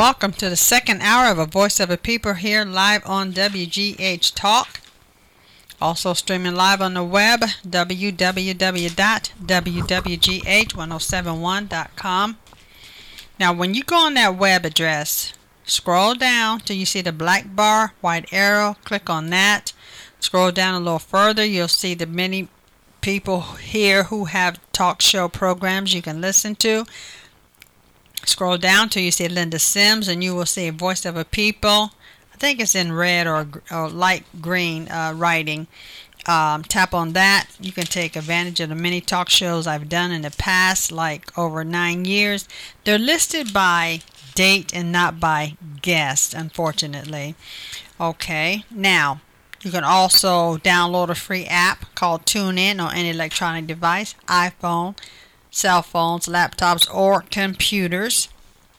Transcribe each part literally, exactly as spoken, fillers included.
welcome to the second hour of A Voice of a People here live on W G H Talk. Also streaming live on the web, w w w dot w w g h ten seventy-one dot com. Now, when you go on that web address, scroll down till you see the black bar, white arrow, click on that. Scroll down a little further, you'll see the many people here who have talk show programs you can listen to. Scroll down till you see Linda Sims, and you will see Voice of a People. I think it's in red or, or light green uh, writing. Um, tap on that. You can take advantage of the many talk shows I've done in the past, like over nine years. They're listed by date and not by guest, unfortunately. Okay, now you can also download a free app called TuneIn on any electronic device, iPhone, cell phones, laptops, or computers.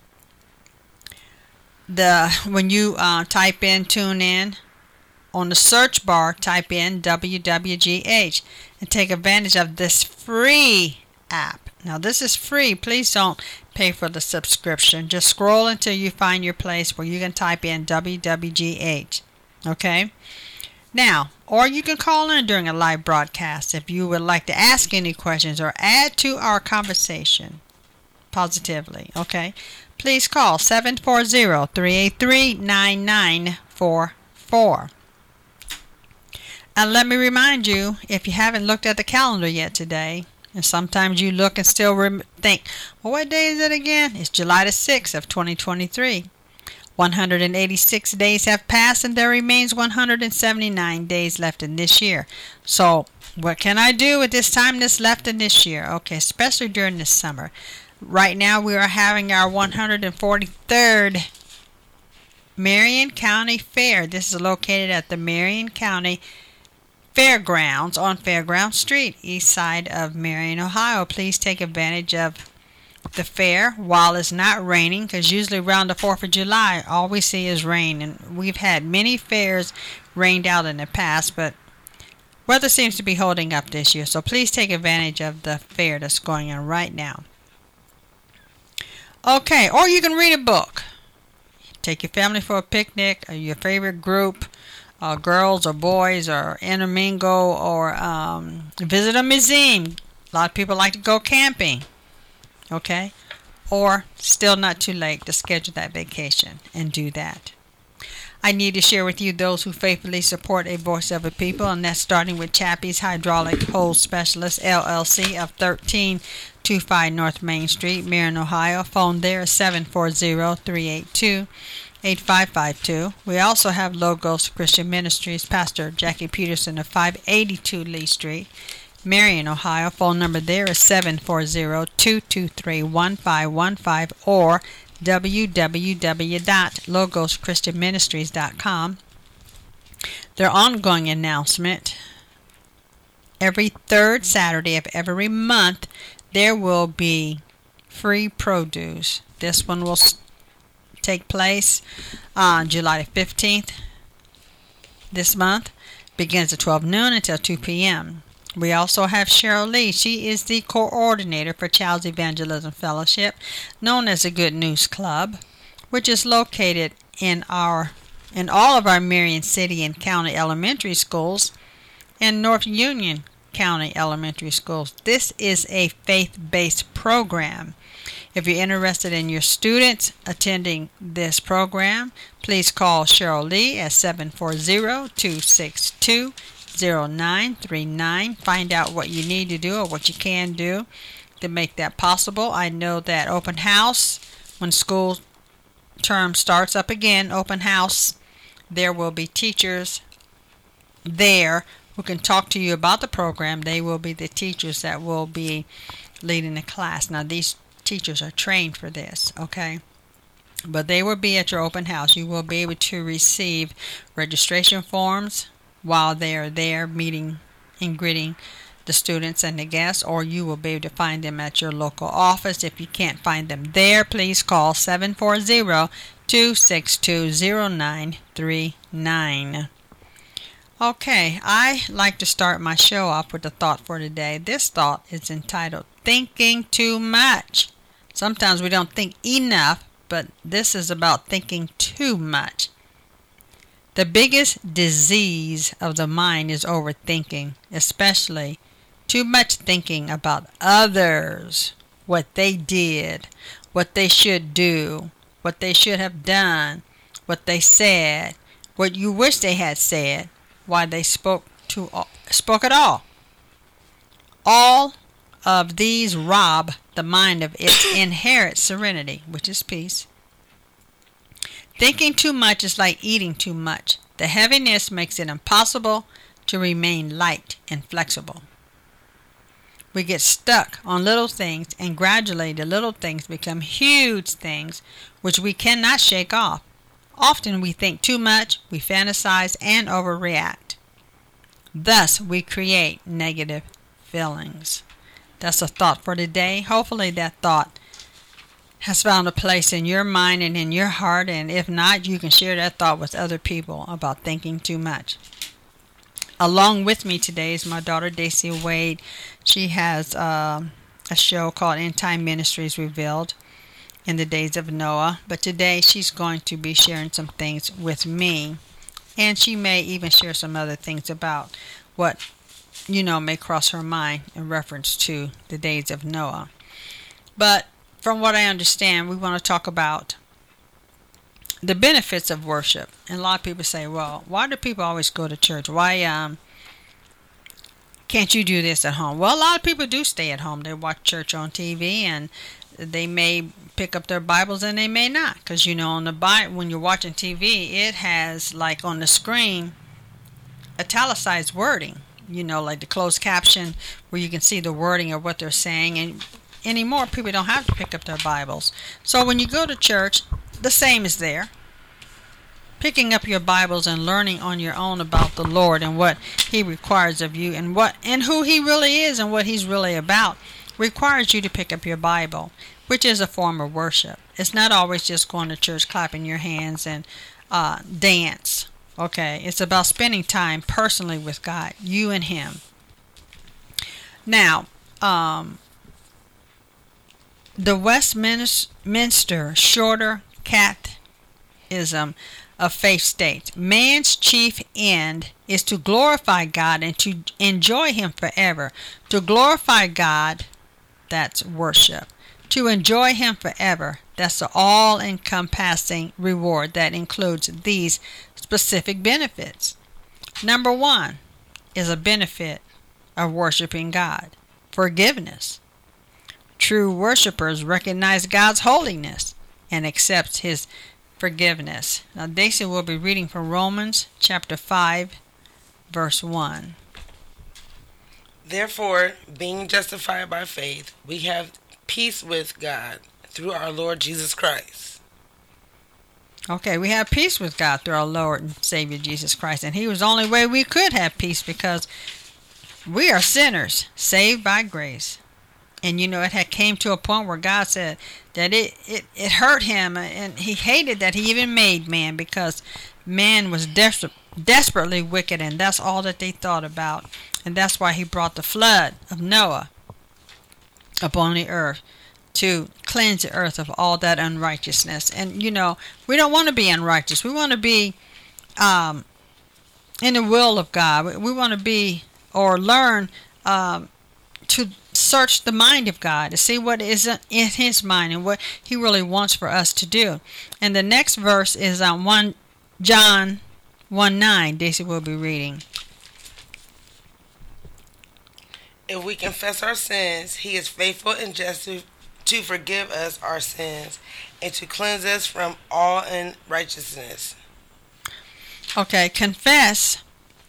The when you uh, type in TuneIn, on the search bar, type in W W G H and take advantage of this free app. Now, this is free. Please don't pay for the subscription. Just scroll until you find your place where you can type in W W G H. Okay? Now, or you can call in during a live broadcast if you would like to ask any questions or add to our conversation positively. Okay? Please call seven four zero, three eight three, nine nine four four. And let me remind you, if you haven't looked at the calendar yet today, and sometimes you look and still rem- think, well, what day is it again? It's July the sixth of twenty twenty-three. one hundred eighty-six days have passed, and there remains one hundred seventy-nine days left in this year. So what can I do with this time that's left in this year? Okay, especially during this summer. Right now we are having our one hundred forty-third Marion County Fair. This is located at the Marion County Fairgrounds on Fairground Street, east side of Marion, Ohio. Please take advantage of the fair while it's not raining, because usually around the fourth of July all we see is rain, and we've had many fairs rained out in the past, but weather seems to be holding up this year, so please take advantage of the fair that's going on right now. Okay, or you can read a book. Take your family for a picnic, or your favorite group, uh, girls or boys, or intermingle, or um, visit a museum. A lot of people like to go camping. Okay? Or still not too late to schedule that vacation and do that. I need to share with you those who faithfully support A Voice of a People, and that's starting with Chappie's Hydraulic Hose Specialist, L L C, of thirteen twenty-five North Main Street, Marion, Ohio. Phone there is seven four zero, three eight two, eight five five two. We also have Logos Christian Ministries, Pastor Jackie Peterson of five eighty-two Lee Street, Marion, Ohio. Phone number there is seven four zero, two two three, one five one five or w w w dot logos christian ministries dot com. Their ongoing announcement: every third Saturday of every month there will be free produce. This one will take place on July fifteenth this month. Begins at twelve noon until two p.m. We also have Cheryl Lee. She is the coordinator for Child's Evangelism Fellowship, known as the Good News Club, which is located in our in all of our Marion City and County elementary schools and North Union County elementary schools. This is a faith-based program. If you're interested in your students attending this program, please call Cheryl Lee at seven four zero, two six two, zero nine three nine. Find out what you need to do or what you can do to make that possible. I know that open house, when school term starts up again, open house, there will be teachers there who can talk to you about the program. They will be the teachers that will be leading the class. Now, these teachers are trained for this, okay? But they will be at your open house. You will be able to receive registration forms while they are there meeting and greeting the students and the guests, or you will be able to find them at your local office. If you can't find them there, please call seven four zero, two six two, zero nine three nine. Okay, I like to start my show off with a thought for today. This thought is entitled Thinking Too Much. Sometimes we don't think enough but this is about thinking too much. The biggest disease of the mind is overthinking, especially too much thinking about others, what they did, what they should do, what they should have done, what they said, what you wish they had said, why they spoke to spoke at all. All of these rob the mind of its inherent serenity, which is peace. Thinking too much is like eating too much. The heaviness makes it impossible to remain light and flexible. We get stuck on little things, and gradually the little things become huge things which we cannot shake off. Often we think too much, we fantasize, and overreact. Thus, we create negative feelings. That's a thought for today. Hopefully that thought has found a place in your mind and in your heart, and if not, you can share that thought with other people about thinking too much. Along with me today is my daughter Daisy Wade. She has uh, a show called End Time Ministries Revealed in the Days of Noah, but today she's going to be sharing some things with me, and she may even share some other things about what, you know, may cross her mind in reference to the days of Noah. But from what I understand, we want to talk about the benefits of worship. And a lot of people say, well, why do people always go to church? Why um, can't you do this at home? Well, a lot of people do stay at home. They watch church on T V, and they may pick up their Bibles and they may not. Because, you know, on the Bible, when you're watching T V, it has, like on the screen, italicized wording. You know, like the closed caption where you can see the wording of what they're saying. And anymore, people don't have to pick up their Bibles. So when you go to church, the same is there. Picking up your Bibles and learning on your own about the Lord and what He requires of you, and what and who He really is and what He's really about, requires you to pick up your Bible, which is a form of worship. It's not always just going to church, clapping your hands, and uh, dance. Okay, it's about spending time personally with God, you and Him. Now, um, the Westminster Shorter Catechism of Faith states, man's chief end is to glorify God and to enjoy Him forever. To glorify God, that's worship. To enjoy Him forever, that's the all-encompassing reward that includes these specific benefits. Number one is a benefit of worshiping God: forgiveness. True worshipers recognize God's holiness and accept His forgiveness. Now, Daisy will be reading from Romans chapter five, verse one. Therefore, being justified by faith, we have peace with God through our Lord Jesus Christ. Okay, we have peace with God through our Lord and Savior Jesus Christ. And He was the only way we could have peace, because we are sinners saved by grace. And you know, it had came to a point where God said that it, it, it hurt Him, and He hated that He even made man, because man was des- desperately wicked, and that's all that they thought about. And that's why He brought the flood of Noah upon the earth, to cleanse the earth of all that unrighteousness. And you know, we don't want to be unrighteous. We want to be um, in the will of God. We want to be, or learn um, to search the mind of God to see what is in His mind and what He really wants for us to do. And the next verse is on one John one nine. Daisy will be reading. If we confess our sins, He is faithful and just to, to forgive us our sins and to cleanse us from all unrighteousness. Okay, confess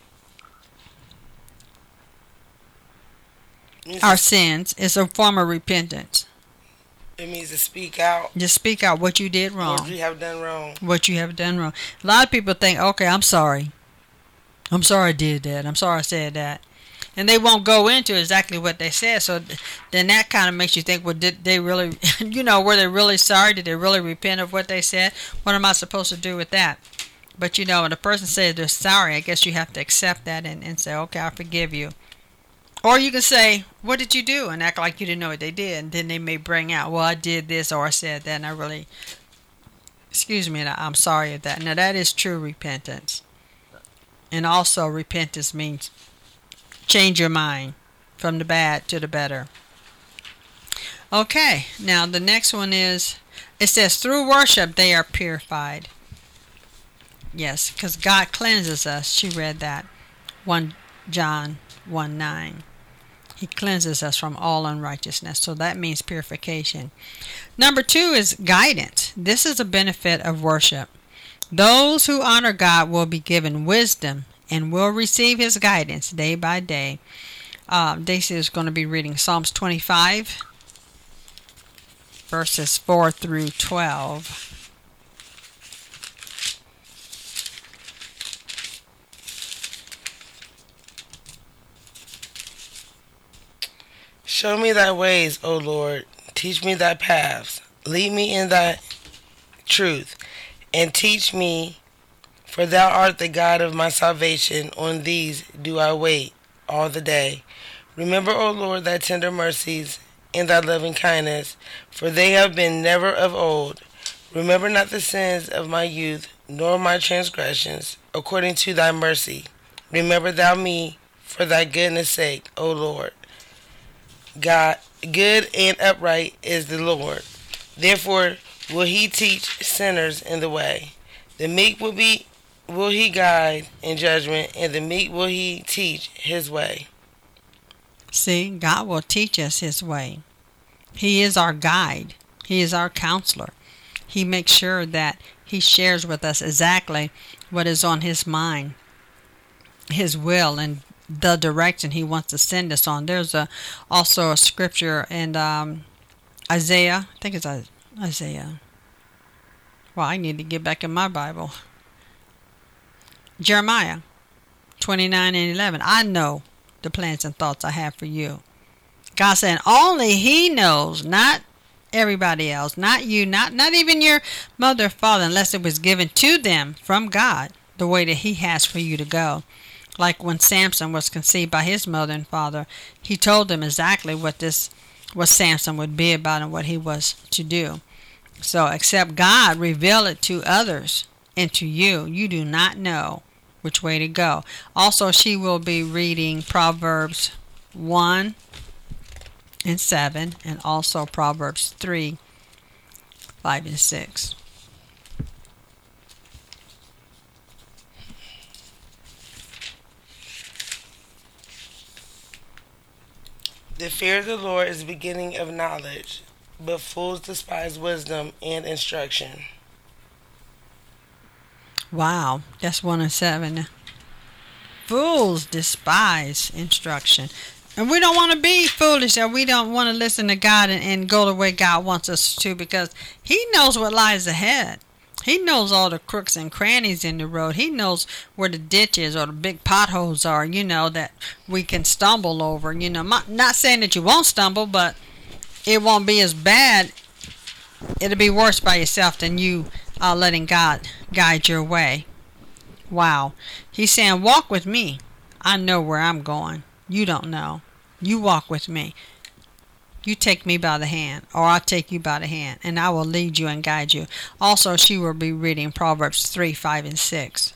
our sins is a form of repentance. It means to speak out. Just speak out what you did wrong. What you have done wrong. What you have done wrong. A lot of people think, okay, I'm sorry. I'm sorry I did that. I'm sorry I said that. And they won't go into exactly what they said. So then that kind of makes you think, well, did they really, you know, were they really sorry? Did they really repent of what they said? What am I supposed to do with that? But, you know, when a person says they're sorry, I guess you have to accept that and, and say, okay, I forgive you. Or you can say, what did you do? And act like you didn't know what they did. And then they may bring out, well, I did this or I said that, and I really Excuse me, I'm sorry of that. Now that is true repentance. And also repentance means change your mind from the bad to the better. Okay, now the next one is, it says through worship they are purified. Yes, because God cleanses us. She read that. First John one nine. He cleanses us from all unrighteousness. So that means purification. Number two is guidance. This is a benefit of worship. Those who honor God will be given wisdom and will receive his guidance day by day. Uh, Daisy is going to be reading Psalms twenty-five, verses four through twelve. Show me thy ways, O Lord. Teach me thy paths. Lead me in thy truth, and teach me, for thou art the God of my salvation. On these do I wait all the day. Remember, O Lord, thy tender mercies and thy loving kindness, for they have been never of old. Remember not the sins of my youth, nor my transgressions, according to thy mercy. Remember thou me for thy goodness' sake, O Lord. God, good and upright is the Lord. Therefore will he teach sinners in the way. The meek will be will he guide in judgment, and the meek will he teach his way. See, God will teach us his way. He is our guide. He is our counselor. He makes sure that he shares with us exactly what is on his mind, his will, and the direction he wants to send us on. There's a also a scripture in um, Isaiah. I think it's Isaiah. Well, I need to get back in my Bible. Jeremiah twenty-nine and eleven. I know the plans and thoughts I have for you. God said only he knows, not everybody else, not you, not, not even your mother or father, unless it was given to them from God, the way that he has for you to go. Like when Samson was conceived by his mother and father, he told them exactly what this, what Samson would be about and what he was to do. So except God reveal it to others and to you, you do not know which way to go. Also, she will be reading Proverbs one and seven, and also Proverbs three, five and six. The fear of the Lord is the beginning of knowledge, but fools despise wisdom and instruction. Wow, that's one and seven. Fools despise instruction. And we don't want to be foolish, or we don't want to listen to God and, and go the way God wants us to, because he knows what lies ahead. He knows all the crooks and crannies in the road. He knows where the ditches or the big potholes are, you know, that we can stumble over. You know, not saying that you won't stumble, but it won't be as bad. It'll be worse by yourself than you uh, letting God guide your way. Wow. He's saying, walk with me. I know where I'm going. You don't know. You walk with me. You take me by the hand, or I'll take you by the hand, and I will lead you and guide you. Also, she will be reading Proverbs three, five, and six.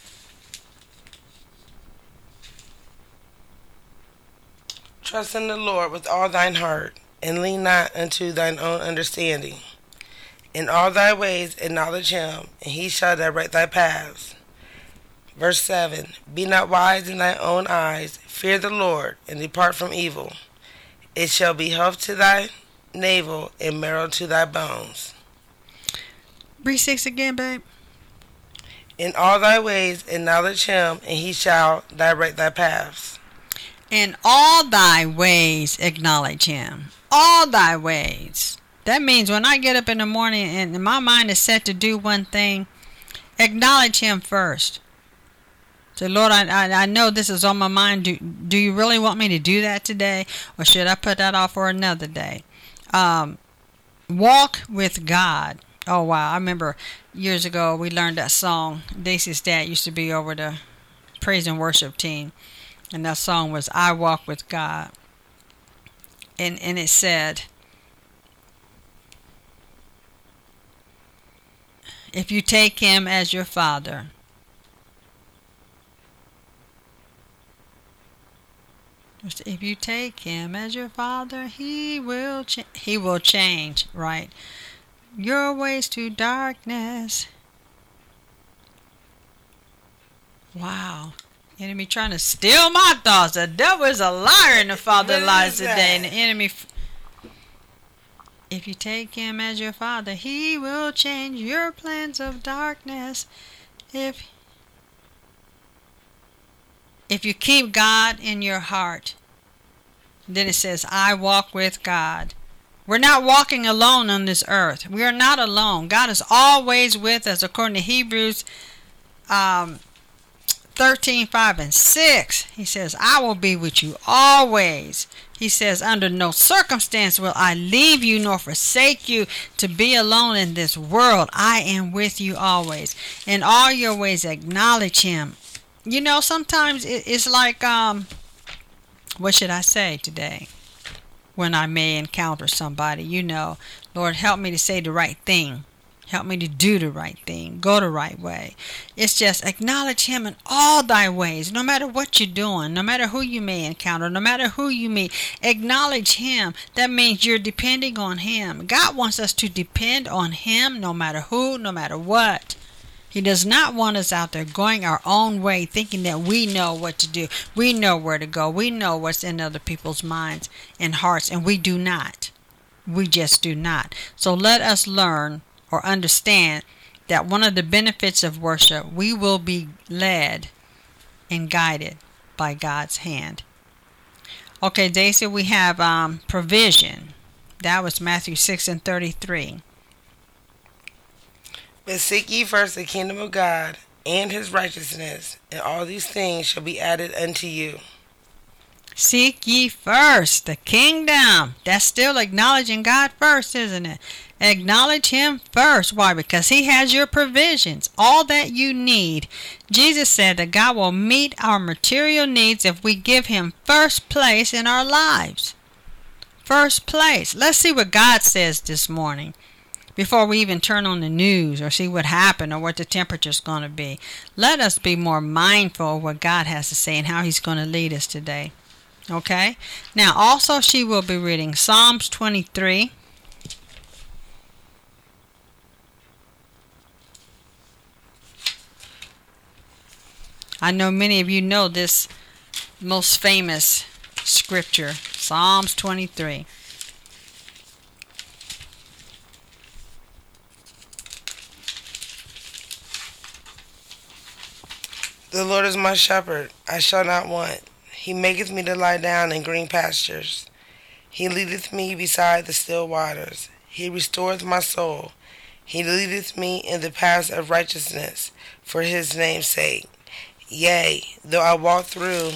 Trust in the Lord with all thine heart, and lean not unto thine own understanding. In all thy ways acknowledge him, and he shall direct thy paths. Verse seven. Be not wise in thy own eyes. Fear the Lord, and depart from evil. It shall be health to thy navel and marrow to thy bones. Read six again, babe. In all thy ways acknowledge him, and he shall direct thy paths. In all thy ways acknowledge him. All thy ways. That means when I get up in the morning and my mind is set to do one thing, acknowledge him first. Say, Lord, I, I I know this is on my mind. Do, do you really want me to do that today? Or should I put that off for another day? Um, walk with God. Oh, wow. I remember years ago we learned that song. Daisy's dad used to be over the praise and worship team. And that song was, I Walk with God. And, and it said, if you take him as your father. If you take him as your father, he will ch- he will change, right? Your ways to darkness. Wow. Enemy trying to steal my thoughts. The devil is a liar in the father lies today. And the enemy... F- if you take him as your father, he will change your plans of darkness. If if you keep God in your heart, then it says, I walk with God. We're not walking alone on this earth. We are not alone. God is always with us, according to Hebrews um, thirteen, five, and six. He says, I will be with you always. He says, under no circumstance will I leave you nor forsake you to be alone in this world. I am with you always. In all your ways acknowledge him. You know, sometimes it's like, um, what should I say today? When I may encounter somebody, you know, Lord, help me to say the right thing. Help me to do the right thing. Go the right way. It's just acknowledge him in all thy ways, no matter what you're doing, no matter who you may encounter, no matter who you meet. Acknowledge him. That means you're depending on him. God wants us to depend on him no matter who, no matter what. He does not want us out there going our own way, thinking that we know what to do. We know where to go. We know what's in other people's minds and hearts, and we do not. We just do not. So let us learn or understand that one of the benefits of worship, we will be led and guided by God's hand. Okay, Daisy, we have um, provision. That was Matthew six and thirty-three. But seek ye first the kingdom of God and his righteousness, and all these things shall be added unto you. Seek ye first the kingdom. That's still acknowledging God first, isn't it? Acknowledge him first. Why? Because he has your provisions, all that you need. Jesus said that God will meet our material needs if we give him first place in our lives. First place. Let's see what God says this morning before we even turn on the news or see what happened or what the temperature's going to be. Let us be more mindful of what God has to say and how he's going to lead us today. Okay? Now, also she will be reading Psalms twenty-three. I know many of you know this most famous scripture, Psalms twenty-three. The Lord is my shepherd, I shall not want. He maketh me to lie down in green pastures. He leadeth me beside the still waters. He restoreth my soul. He leadeth me in the paths of righteousness for his name's sake. Yea, though I walk through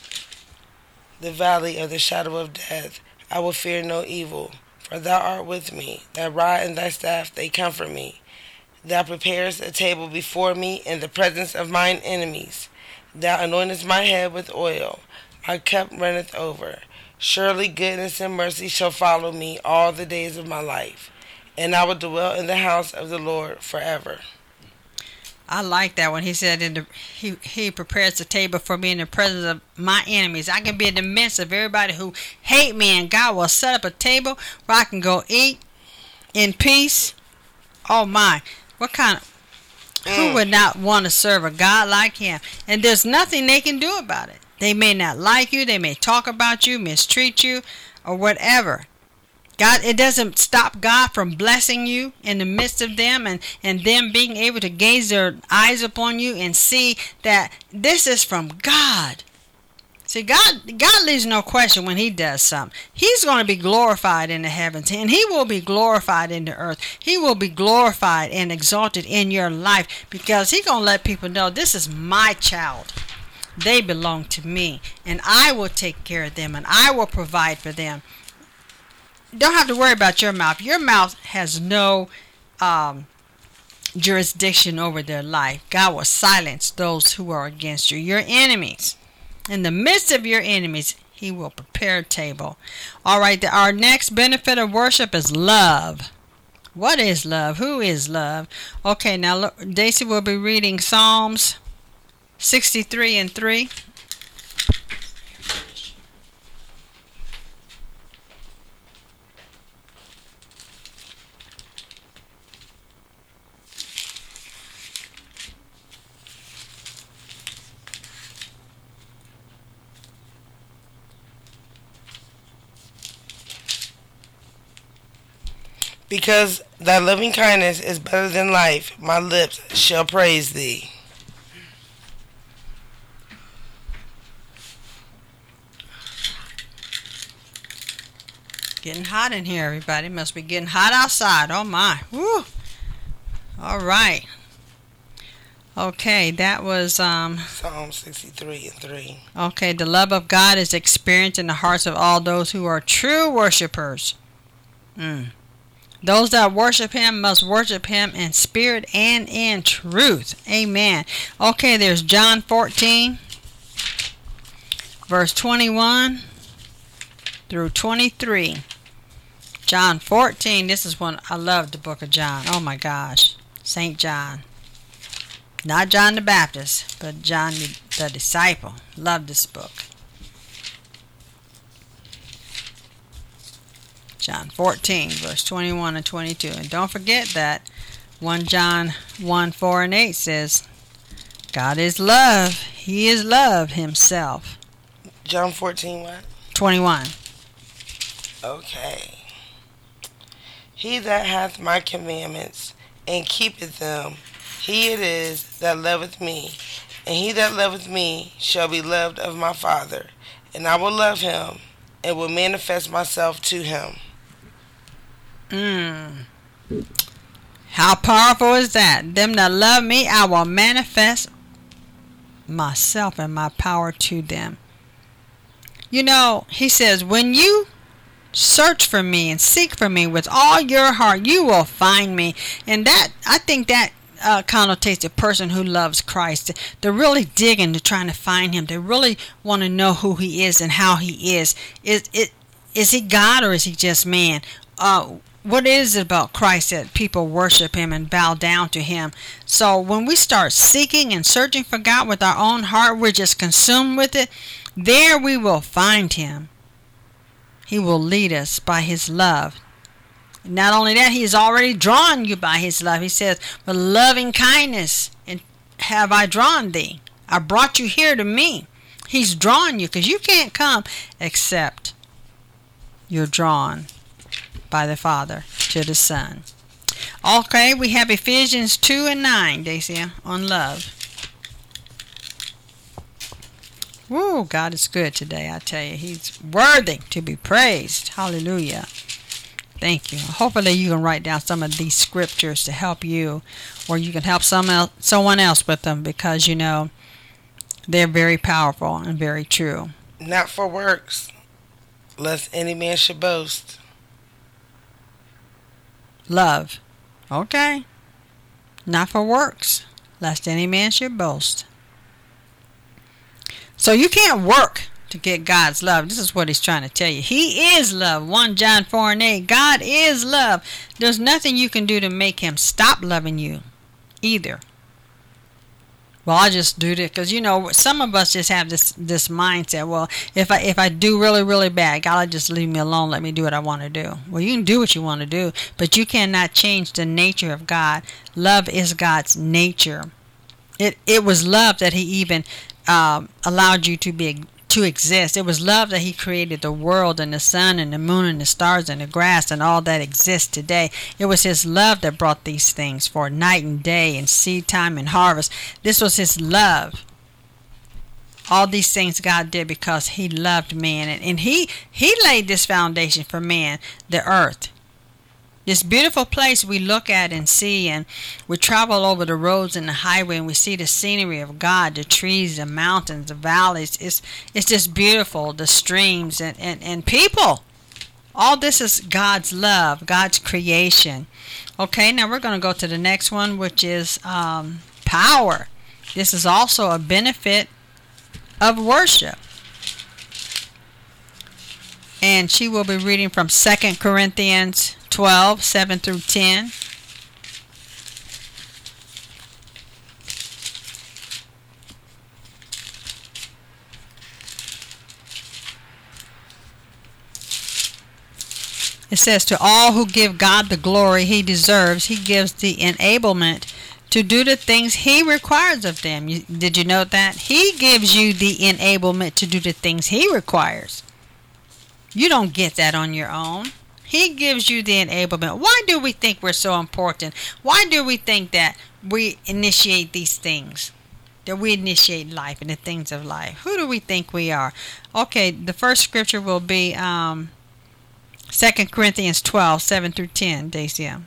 the valley of the shadow of death, I will fear no evil, for thou art with me. Thy rod and thy staff, they comfort me. Thou preparest a table before me in the presence of mine enemies. Thou anointest my head with oil. My cup runneth over. Surely goodness and mercy shall follow me all the days of my life, and I will dwell in the house of the Lord forever. I like that when he said in the, he, he prepares the table for me in the presence of my enemies. I can be in the midst of everybody who hate me, and God will set up a table where I can go eat in peace. Oh my, what kind of, who would not want to serve a God like him? And there's nothing they can do about it. They may not like you, they may talk about you, mistreat you, or whatever. God, it doesn't stop God from blessing you in the midst of them and, and them being able to gaze their eyes upon you and see that this is from God. See, God, God leaves no question when he does something. He's going to be glorified in the heavens, and he will be glorified in the earth. He will be glorified and exalted in your life because he's going to let people know this is my child. They belong to me, and I will take care of them, and I will provide for them. Don't have to worry about your mouth. Your mouth has no um, jurisdiction over their life. God will silence those who are against you, your enemies. In the midst of your enemies, he will prepare a table. All right, the, our next benefit of worship is love. What is love? Who is love? Okay, now look, Daisy will be reading Psalms sixty-three and three. Because thy loving kindness is better than life, my lips shall praise thee. Getting hot in here, everybody. Must be getting hot outside. Oh my. Woo. All right. Okay, that was um Psalm sixty-three and three. Okay, the love of God is experienced in the hearts of all those who are true worshipers. Mm. Those that worship him must worship him in spirit and in truth. Amen. Okay, there's John fourteen, verse twenty-one through twenty-three. John fourteen, this is one, I love the book of John. Oh my gosh. Saint John. Not John the Baptist, but John the, the disciple. Love this book. John fourteen, verse twenty-one and twenty-two. And don't forget that First John one, four and eight says, God is love. He is love himself. John fourteen what? twenty-one. Okay. He that hath my commandments and keepeth them, he it is that loveth me. And he that loveth me shall be loved of my Father. And I will love him and will manifest myself to him. Mm. How powerful is that? Them that love me, I will manifest myself and my power to them. You know, he says, when you search for me and seek for me with all your heart, you will find me. And that, I think that uh, connotates a person who loves Christ. They're really digging to trying to find him. They really want to know who he is and how he is. Is it is he God or is he just man? Uh, what is it about Christ that people worship him and bow down to him? So when we start seeking and searching for God with our own heart, we're just consumed with it. There we will find him. He will lead us by his love. Not only that, he has already drawn you by his love. He says, with loving kindness and have I drawn thee. I brought you here to me. He's drawn you because you can't come except you're drawn by the Father to the Son. Okay, we have Ephesians two and nine, Dacia, on love. Woo, God is good today, I tell you. He's worthy to be praised. Hallelujah. Thank you. Hopefully you can write down some of these scriptures to help you, or you can help some else, someone else with them, because, you know, they're very powerful and very true. Not for works, lest any man should boast. Love. Okay. Not for works, lest any man should boast. So you can't work to get God's love. This is what he's trying to tell you. He is love. First John four and eight. God is love. There's nothing you can do to make him stop loving you either. Well, I'll just do this because, you know, some of us just have this this mindset. Well, if I if I do really, really bad, God will just leave me alone. Let me do what I want to do. Well, you can do what you want to do, but you cannot change the nature of God. Love is God's nature. It it was love that he even um, allowed you to be to exist. It was love that he created the world and the sun and the moon and the stars and the grass and all that exists today. It was his love that brought these things for night and day and seed time and harvest. This was his love. All these things God did because he loved man, and, and he he laid this foundation for man, the earth. This beautiful place we look at and see, and we travel over the roads and the highway and we see the scenery of God, the trees, the mountains, the valleys. It's it's just beautiful, the streams and, and, and people. All this is God's love, God's creation. Okay, now we're going to go to the next one, which is um, power. This is also a benefit of worship. And she will be reading from Second Corinthians twelve, seven through ten. It says, to all who give God the glory he deserves, he gives the enablement to do the things he requires of them. You, did you note that? He gives you the enablement to do the things he requires. You don't get that on your own. He gives you the enablement. Why do we think we're so important? Why do we think that we initiate these things? That we initiate life and the things of life? Who do we think we are? Okay, the first scripture will be um, Second Corinthians twelve, seven through ten, Dacia.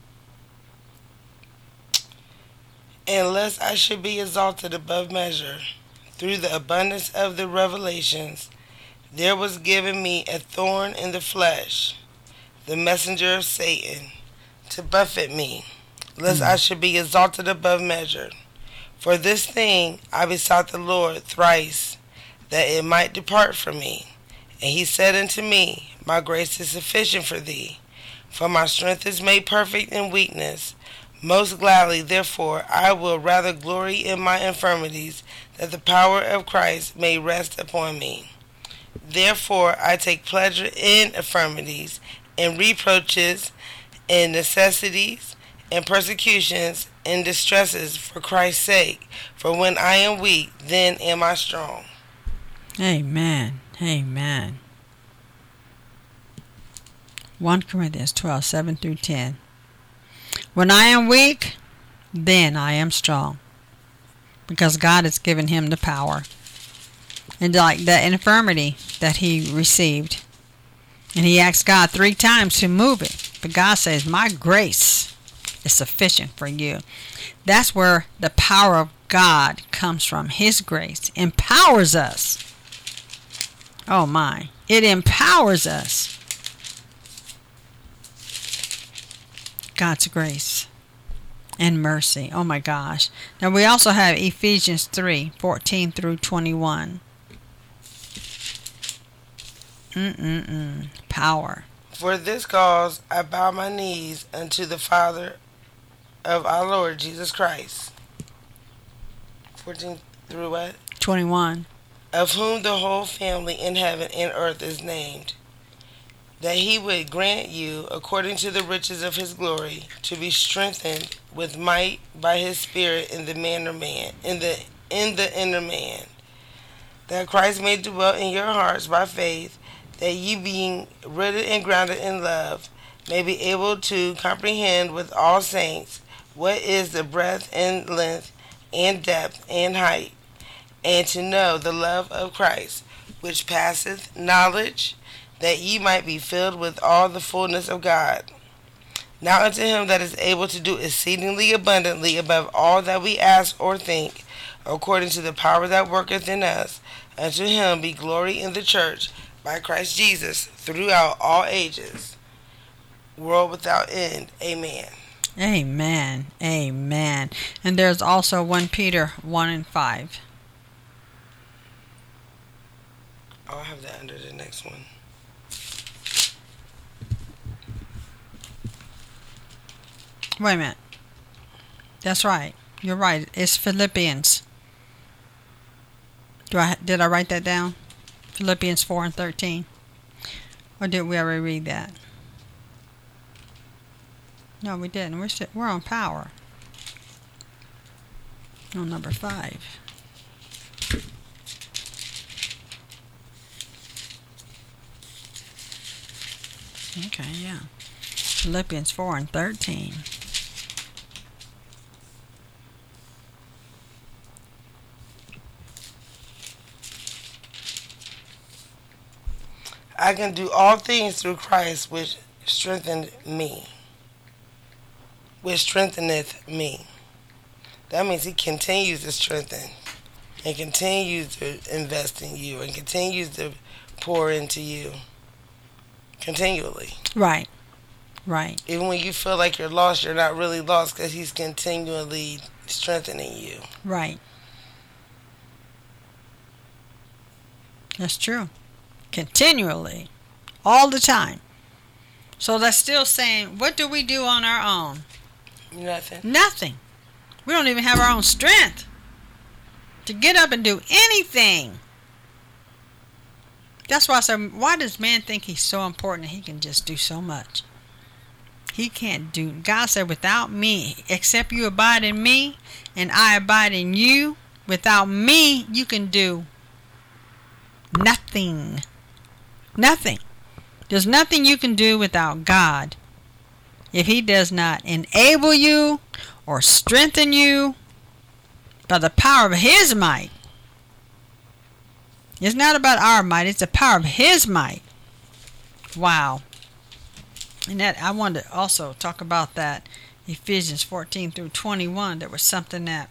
And lest I should be exalted above measure, through the abundance of the revelations, there was given me a thorn in the flesh, the messenger of Satan, to buffet me, lest mm. I should be exalted above measure. For this thing I besought the Lord thrice, that it might depart from me. And he said unto me, my grace is sufficient for thee, for my strength is made perfect in weakness. Most gladly, therefore, I will rather glory in my infirmities, that the power of Christ may rest upon me. Therefore, I take pleasure in infirmities, in reproaches, in necessities, in persecutions, in distresses, for Christ's sake. For when I am weak, then am I strong. Amen. Amen. First Corinthians twelve, seven through ten. When I am weak, then I am strong, because God has given him the power. And like the infirmity that he received, and he asked God three times to move it, but God says, my grace is sufficient for you. That's where the power of God comes from. His grace empowers us. Oh my, it empowers us. God's grace and mercy. Oh my gosh. Now we also have Ephesians three, fourteen through twenty-one. Mm-mm-mm. Power. For this cause I bow my knees unto the Father of our Lord Jesus Christ. fourteen through what? twenty-one. Of whom the whole family in heaven and earth is named, that he would grant you, according to the riches of his glory, to be strengthened with might by his Spirit in the inner man, in the in the inner man, that Christ may dwell in your hearts by faith, that ye, being rooted and grounded in love, may be able to comprehend with all saints what is the breadth and length and depth and height, and to know the love of Christ, which passeth knowledge, that ye might be filled with all the fullness of God. Now unto him that is able to do exceedingly abundantly above all that we ask or think, according to the power that worketh in us, unto him be glory in the church by Christ Jesus throughout all ages, world without end. Amen. Amen. Amen. And there's also First Peter one and five. I'll have that under the next one. Wait a minute. That's right. You're right. It's Philippians. Do I did I write that down? Philippians four and thirteen. Or did we already read that? No, we didn't. We're still, we're on power. On number five. Okay, yeah. Philippians four and thirteen. I can do all things through Christ, which strengthened me. Which strengtheneth me. That means he continues to strengthen and continues to invest in you and continues to pour into you continually. Right. Right. Even when you feel like you're lost, you're not really lost, because he's continually strengthening you. Right. That's true. Continually. All the time. So that's still saying, what do we do on our own? Nothing. Nothing. We don't even have our own strength to get up and do anything. That's why I said, why does man think he's so important and he can just do so much? He can't do. God said, without me, except you abide in me and I abide in you, without me, you can do nothing. Nothing. There's nothing you can do without God. If he does not enable you or strengthen you by the power of his might. It's not about our might, it's the power of his might. Wow. And that I wanted to also talk about that, Ephesians fourteen through twenty-one. There was something that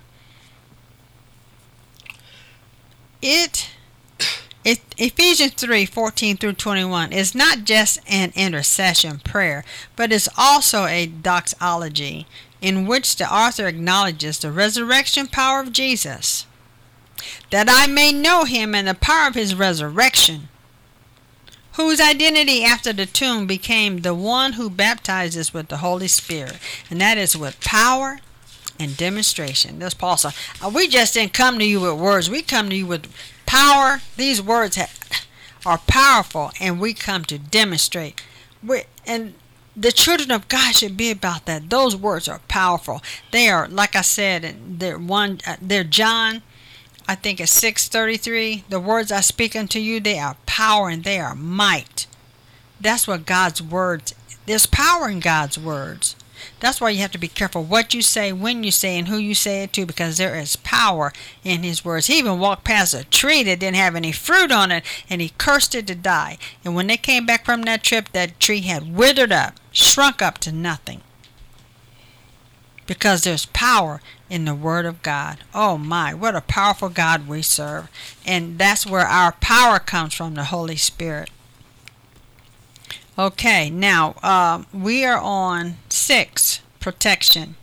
it, it Ephesians three fourteen through twenty-one is not just an intercession prayer, but it's also a doxology in which the author acknowledges the resurrection power of Jesus, that I may know him and the power of his resurrection, whose identity after the tomb became the one who baptizes with the Holy Spirit, and that is with power and demonstration. That's Paul said, we just didn't come to you with words. We come to you with power. These words have, are powerful, and we come to demonstrate. we and the children of God should be about that. Those words are powerful. They are, like I said, they're one. They're John, I think it's six thirty-three. The words I speak unto you, they are power and they are might. That's what God's words. There's power in God's words. That's why you have to be careful what you say, when you say, and who you say it to, because there is power in his words. He even walked past a tree that didn't have any fruit on it, and he cursed it to die. And when they came back from that trip, that tree had withered up, shrunk up to nothing. Because there's power in the Word of God. Oh my, what a powerful God we serve. And that's where our power comes from, the Holy Spirit. Okay, now uh, we are on six, protection.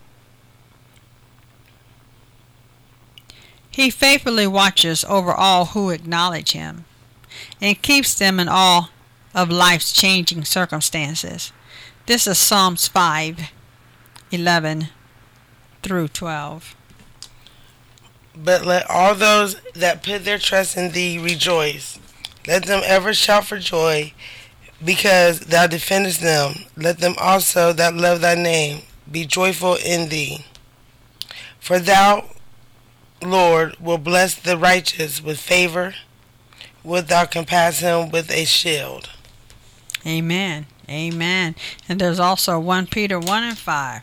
He faithfully watches over all who acknowledge him and keeps them in all of life's changing circumstances. This is Psalms five, eleven through twelve. But let all those that put their trust in thee rejoice. Let them ever shout for joy, because thou defendest them. Let them also that love thy name be joyful in thee. For thou, Lord, will bless the righteous with favor. Wilt thou compass him with a shield? Amen. Amen. And there's also First Peter one and five.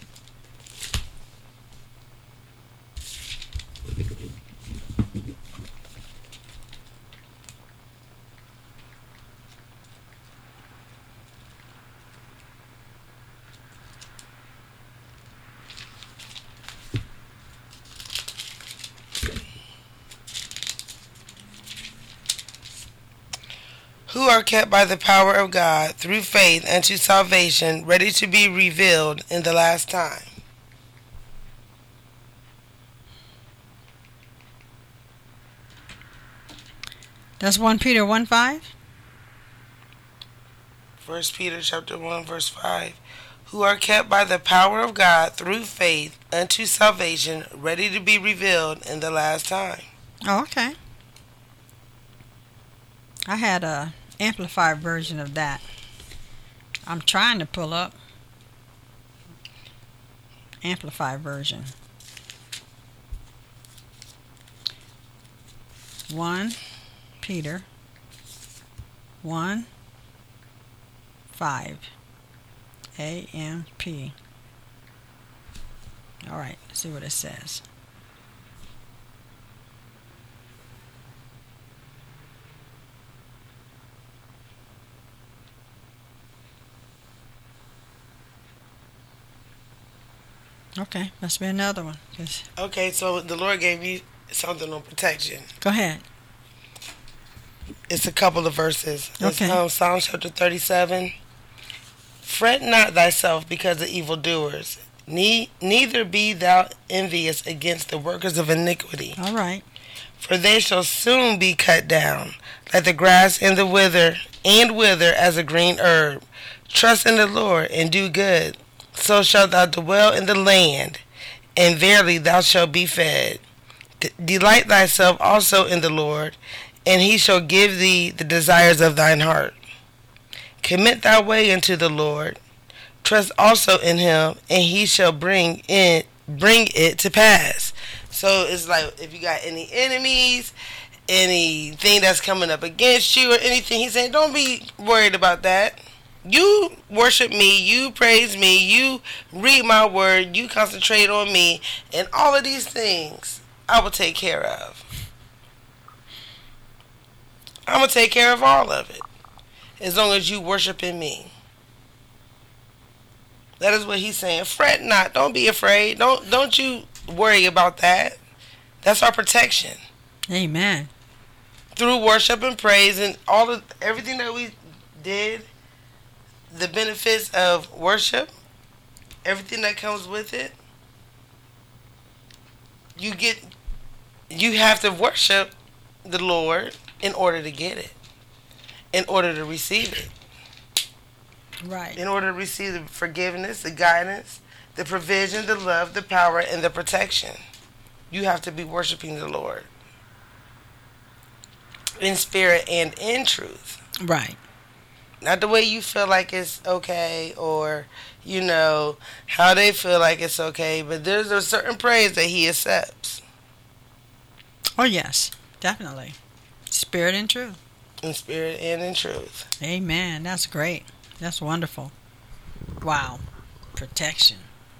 Who are kept by the power of God through faith unto salvation, ready to be revealed in the last time. That's First Peter one five? First Peter chapter one verse five. Who are kept by the power of God through faith unto salvation, ready to be revealed in the last time. Oh, okay. I had a amplified version of that. I'm trying to pull up amplified version. First Peter one five. A M P. All right, let's see what it says. Okay, must be another one. Okay, so the Lord gave you something on protection. Go ahead. It's a couple of verses. It's Okay. um, Psalm chapter thirty-seven. Fret not thyself because of evildoers, ne- neither be thou envious against the workers of iniquity. All right. For they shall soon be cut down, like the grass and the wither, and wither as a green herb. Trust in the Lord and do good, so shalt thou dwell in the land, and verily thou shalt be fed. D- delight thyself also in the Lord, and he shall give thee the desires of thine heart. Commit thy way unto the Lord. Trust also in him, and he shall bring it, bring it to pass. So it's like if you got any enemies, anything that's coming up against you or anything, he's saying don't be worried about that. You worship me, you praise me, you read my word, you concentrate on me, and all of these things I will take care of. I'm going to take care of all of it, as long as you worship in me. That is what he's saying. Fret not. Don't be afraid. Don't don't you worry about that. That's our protection. Amen. Through worship and praise and all of everything that we did, the benefits of worship, everything that comes with it, you get you have to worship the Lord in order to get it. In order to receive it. Right. In order to receive the forgiveness, the guidance, the provision, the love, the power, and the protection, you have to be worshiping the Lord in spirit and in truth. Right. Not the way you feel like it's okay, or, you know, how they feel like it's okay, but there's a certain praise that he accepts. Oh, yes. Definitely. Spirit and truth. In spirit and in truth. Amen. That's great. That's wonderful. Wow. Protection.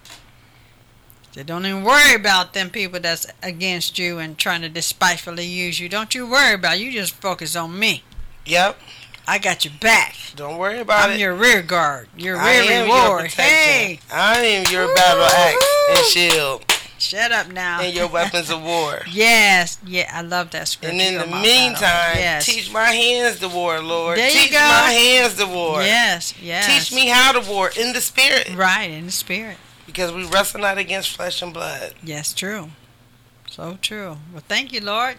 So don't even worry about them people that's against you and trying to despitefully use you. Don't you worry about it. You just focus on me. Yep. I got your back. Don't worry about I'm it. I'm your rear guard. Your I rear am your reward. protection. Hey. I am your battle axe and shield. Shut up now. And your weapons of war. Yes. Yeah, I love that scripture. And in You're the my meantime, battle. Yes. teach my hands to war, Lord. There you teach go. my hands to war. Yes, yes. Teach me how to war in the spirit. Right, in the spirit. Because we wrestle not against flesh and blood. Yes, true. So true. Well, thank you, Lord.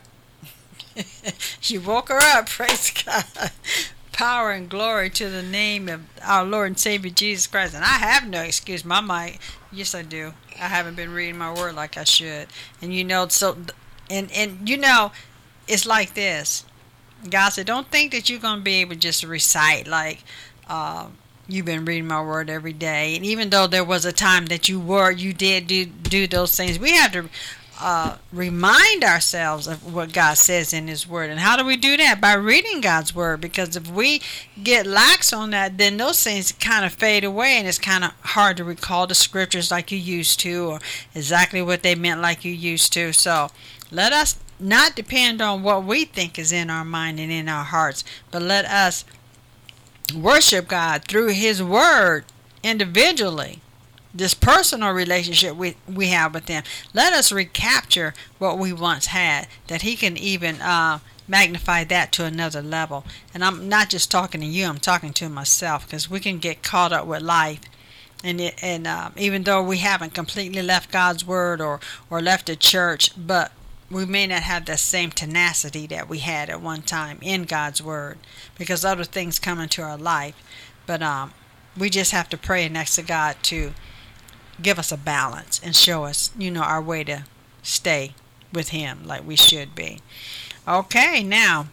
You woke her up. Praise God. Power and glory to the name of our Lord and Savior Jesus Christ. And I have no excuse. My mic, yes, I do. I haven't been reading my word like I should. And you know, so, and, and you know, it's like this. God said, don't think that you're going to be able to just recite like uh, you've been reading my word every day. And even though there was a time that you were, you did do, do those things, we have to uh, remind ourselves of what God says in His Word. And how do we do that? By reading God's Word. Because if we get lax on that, then those things kind of fade away, and it's kind of hard to recall the scriptures like you used to, or exactly what they meant like you used to. So let us not depend on what we think is in our mind and in our hearts, but let us worship God through His Word individually. This personal relationship we, we have with Him. Let us recapture what we once had, that He can even uh, magnify that to another level. And I'm not just talking to you, I'm talking to myself, because we can get caught up with life. And it, and uh, even though we haven't completely left God's Word or, or left the church, but we may not have the same tenacity that we had at one time in God's Word, because other things come into our life. But um, we just have to pray and ask to God to give us a balance and show us, you know, our way to stay with Him like we should be. Okay, now,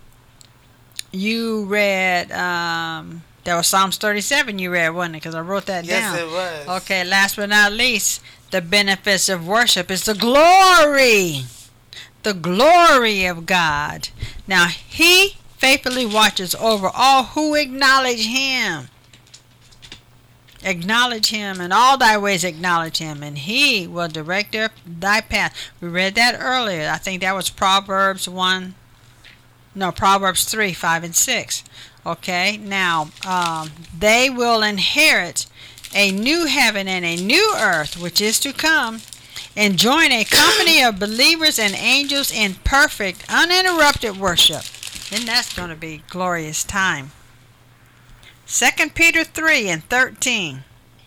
you read, um, that was Psalms thirty-seven you read, wasn't it? Because I wrote that yes, down. Yes, it was. Okay, last but not least, the benefits of worship is the glory. The glory of God. Now, He faithfully watches over all who acknowledge Him. Acknowledge Him, in all thy ways acknowledge Him, and He will direct their, thy path. We read that earlier. I think that was Proverbs one. No, Proverbs three, five, and six. Okay, now, um, they will inherit a new heaven and a new earth, which is to come, and join a company of believers and angels in perfect, uninterrupted worship. And that's going to be a glorious time. Second Peter three and thirteen.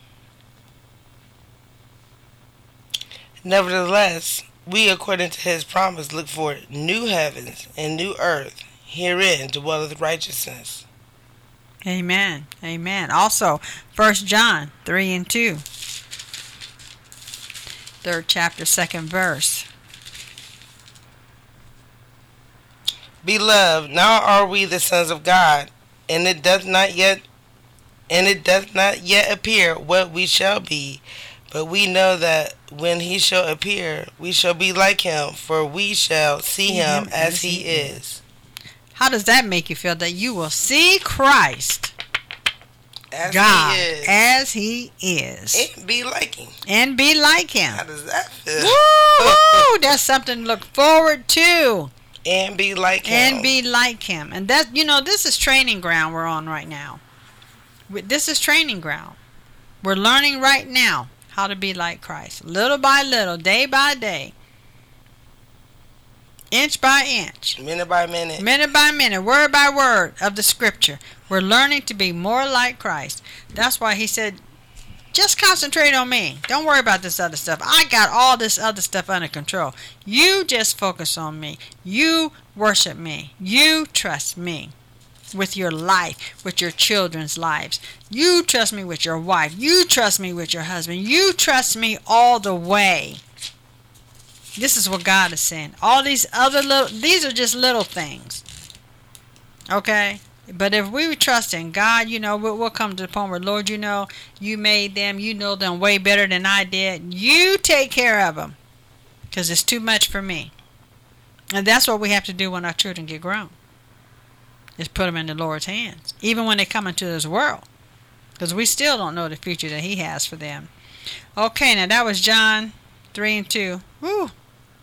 Nevertheless, we, according to His promise, look for new heavens and new earth. Herein dwelleth righteousness. Amen. Amen. Also, First John three and two. Third chapter, second verse. Beloved, now are we the sons of God, and it doth not yet and it doth not yet appear what we shall be, but we know that when he shall appear, we shall be like him, for we shall see him as he is. How does that make you feel, that you will see Christ, as God, he is, as he is, and be like him? And be like him. How does that feel? Woo! That's something to look forward to. And be like him. And be like him. And that, you know, this is training ground we're on right now. This is training ground. We're learning right now how to be like Christ. Little by little, day by day. Inch by inch. Minute by minute. Minute by minute, word by word of the scripture. We're learning to be more like Christ. That's why he said, just concentrate on me. Don't worry about this other stuff. I got all this other stuff under control. You just focus on me. You worship me. You trust me with your life, with your children's lives. You trust me with your wife. You trust me with your husband. You trust me all the way. This is what God is saying. All these other little, these are just little things. Okay? But if we trust in God, you know, we'll, we'll come to the point where, Lord, you know, you made them. You know them way better than I did. You take care of them, because it's too much for me. And that's what we have to do when our children get grown, is put them in the Lord's hands, even when they come into this world, because we still don't know the future that he has for them. Okay, now that was John three and two. Woo.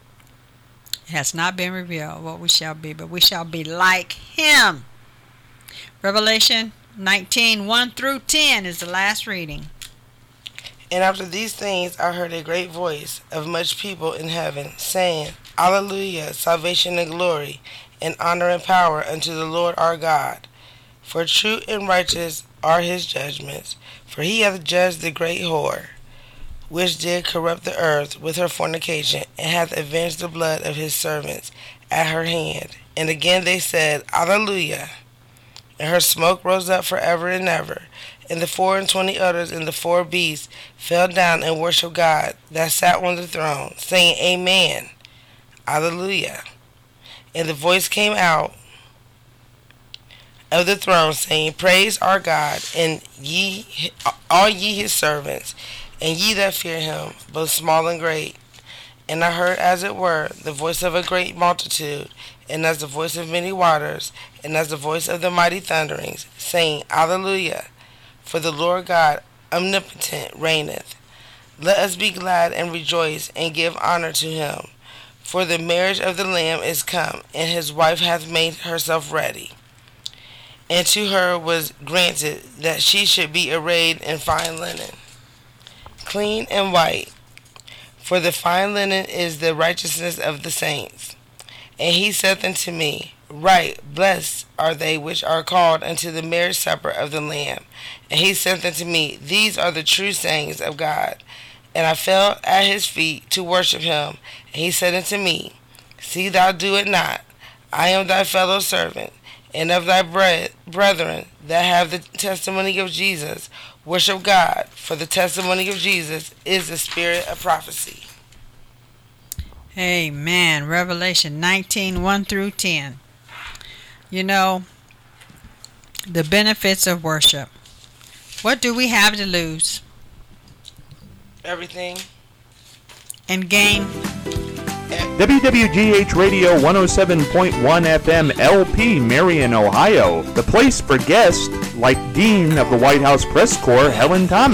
It has not been revealed what we shall be, but we shall be like him. Revelation nineteen, one through ten is the last reading. And after these things I heard a great voice of much people in heaven, saying, Alleluia, salvation and glory, and honor and power unto the Lord our God. For true and righteous are his judgments. For he hath judged the great whore, which did corrupt the earth with her fornication, and hath avenged the blood of his servants at her hand. And again they said, Alleluia. And her smoke rose up forever and ever. And the four and twenty others and the four beasts fell down and worshipped God that sat on the throne, saying, Amen. Alleluia. And the voice came out of the throne, saying, Praise our God, and ye all ye his servants, and ye that fear him, both small and great. And I heard, as it were, the voice of a great multitude, and as the voice of many waters, and as the voice of the mighty thunderings, saying, Alleluia, for the Lord God omnipotent reigneth. Let us be glad and rejoice, and give honor to him. For the marriage of the Lamb is come, and his wife hath made herself ready. And to her was granted that she should be arrayed in fine linen, clean and white. For the fine linen is the righteousness of the saints. And he saith unto me, Right, blessed are they which are called unto the marriage supper of the Lamb. And he saith unto me, These are the true sayings of God. And I fell at his feet to worship him. And he said unto me, See thou do it not. I am thy fellow servant, and of thy bre- brethren that have the testimony of Jesus. Worship God, for the testimony of Jesus is the spirit of prophecy. Amen. Revelation nineteen, one through ten. You know, the benefits of worship. What do we have to lose? Everything. And gain? W W G H Radio one oh seven point one F M L P, Marion, Ohio. The place for guests like Dean of the White House Press Corps, Helen Thomas.